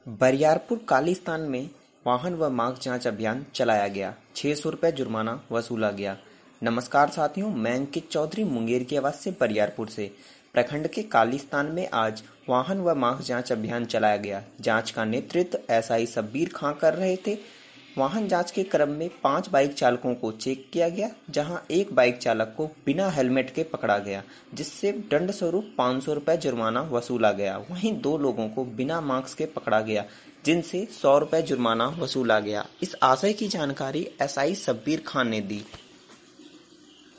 बरियारपुर कालिस्तान में वाहन व मार्ग जांच अभियान चलाया गया। 600 रुपये जुर्माना वसूला गया। नमस्कार साथियों, मैं अंकित चौधरी मुंगेर की आवाज से बरियारपुर से। प्रखंड के कालिस्तान में आज वाहन व मार्ग जांच अभियान चलाया गया। जांच का नेतृत्व एसआई शब्बीर खां कर रहे थे। वाहन जांच के क्रम में 5 बाइक चालकों को चेक किया गया, जहां एक बाइक चालक को बिना हेलमेट के पकड़ा गया, जिससे दंड स्वरूप 500 रुपये जुर्माना वसूला गया। वहीं 2 लोगों को बिना मास्क के पकड़ा गया, जिनसे 100 रुपये जुर्माना वसूला गया। इस आशय की जानकारी एसआई शब्बीर खान ने दी।